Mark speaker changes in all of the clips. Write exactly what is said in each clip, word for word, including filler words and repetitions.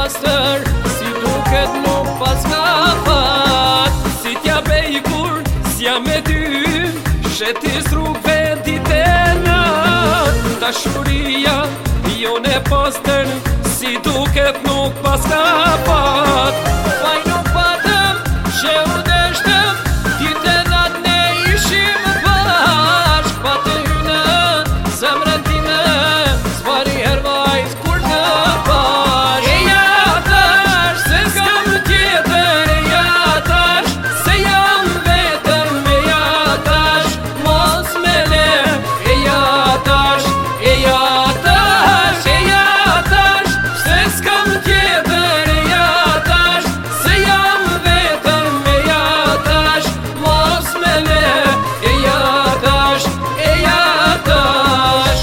Speaker 1: pastër, si duket nuk pas ka pat. Si t'ja bej kur s'ja me ty, shetis rrugve dite nat. Dashuria jone pastër, si duket nuk pas ka pat. Vaj nuk patëm që u deshtëm, dite nat ne ishim bashk. Pa të hyne zemrën time, s'pari her vajz kur në pash. E ja tash se s'kam tjetër, e ja tash se jam vetëm, e ja tash mos me le. E ja tash, e ja tash, e ja tash se s'kam tjetër, e ja tash se jam vetëm, e ja tash mos me le. E ja tash, e ja tash.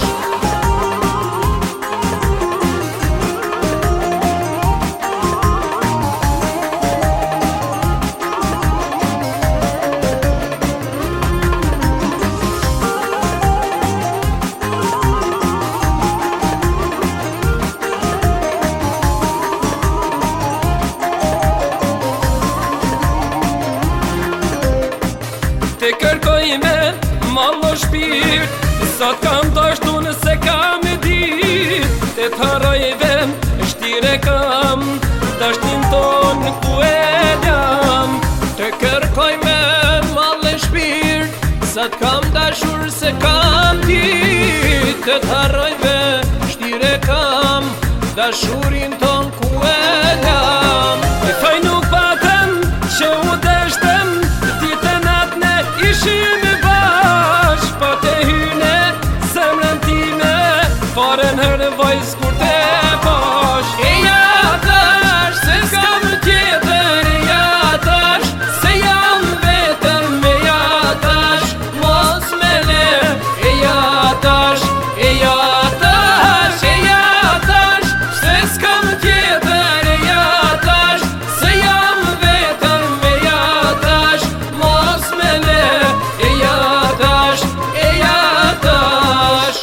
Speaker 1: Te kërkoj me mallo shpirt, sa t'kam dashtu nëse kam e dit. Te t'haroj vem, shtire kam, dashtin ton ku e jam. Te kërkoj me mallo shpirt, sa t'kam dashur se kam dit. Te t'haroj vem, shtire kam, dashurin ton ku e jam. E faj nuk patëm që u deshtëm, ishim bashk. Pa të hyne zemrën time, faren herë vajz kur te pash. E ja tash se s'kam tjetër, e ja tash se jam vetëm, e ja tash mos me le. E ja tash, e ja tash, e ja tash se s'kam tjetër, e ja tash se jam vetëm, e ja tash mos me le. E ja tash, e ja tash.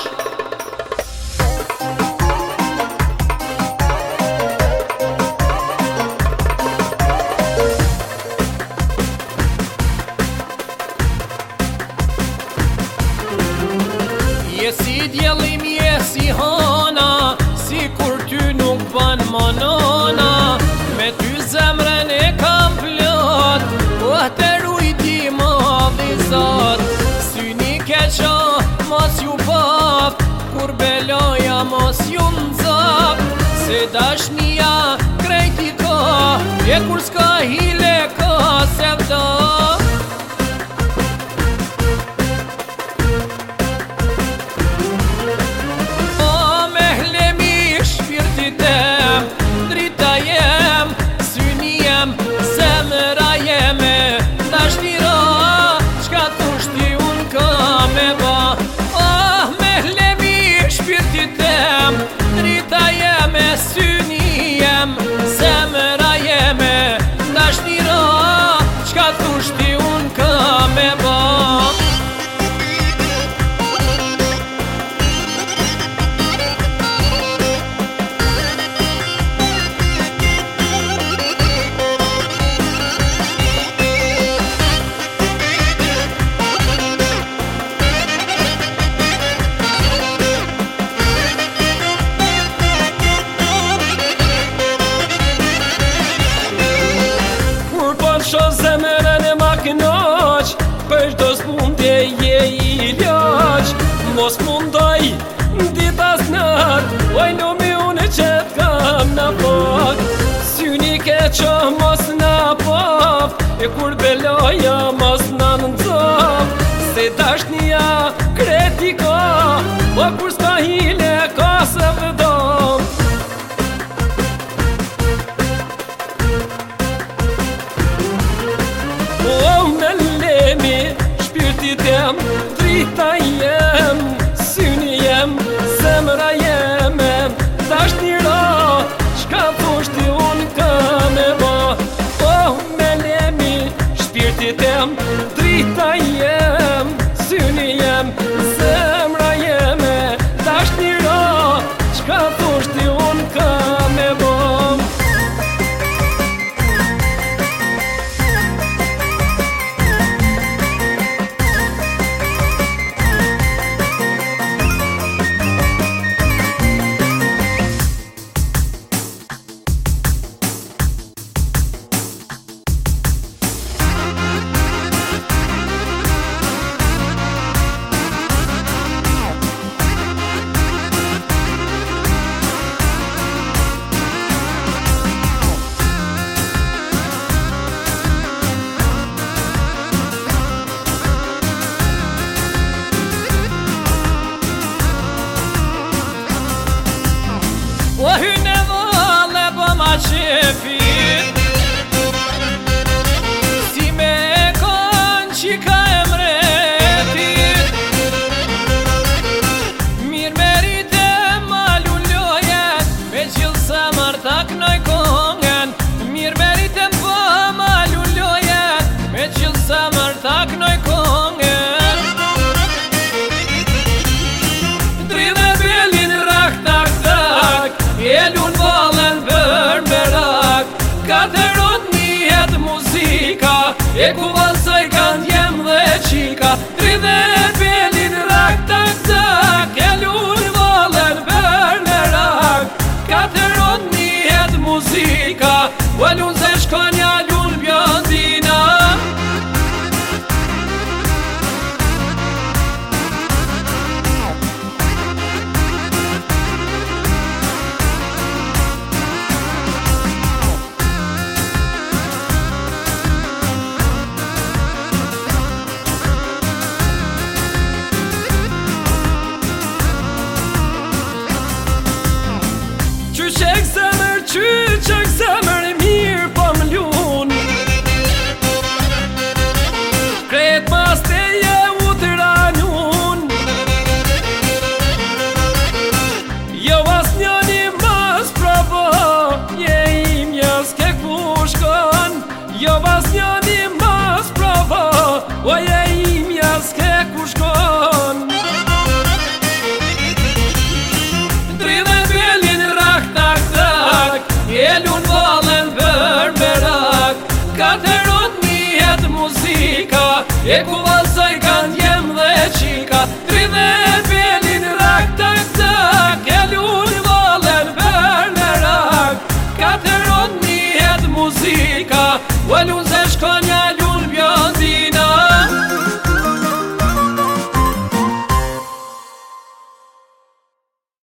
Speaker 1: Je si djellim, je si hana, si kur ty nuk ban manona. Me ty zemrën e kam plot, po të rujti më vizat. Syni keqa mos ju paf, kur beloja mos ju nëzap. Se dashnia krejti ka, e kur s'ka hile ka se vda. Syni jem, zemra jeme, dashnira, qka thushti unë ka me ba. Sho zemrën e ma kënaq, për shdo s'mundje je i laq. Mos mundoj dita s'nat, oj lumi unë që t'kam në pak. Syni keqa mos në paf, e kur beloja mos në nëzap. Se dashnia kreti ka, po kur s'ka hile ka se vëdam. O me lemi, shpirti tem, drita jem, syni jem, zemra jeme, dashnira, qka thushti unë ka me ba. O me lemi, shpirti tem, drita jem, syni jem, zemra jeme, dashnira, qka thushti unë ka me ba. e ku valsoj kanë jem dhe qika, tridhe pelin rak tak tak, e lullë valen ver në rak, katëron njët muzika, u alun se shkonja lullë bjondina. Qyqek zemër, qyqek zemër, mirë po më ljun, kret mas teje u të ranun, jo as njoni mas provo, je im jas ke ku shkon, jo as njoni mas provo, o je im jas ke ku shkon. Elun valen vër me rak, katëron njët muzika, e ku valsoj kanë jem dhe qika, tridhe pelin rak tak tak, elun valen vër me rak, katëron njët muzika, u alun se shkonja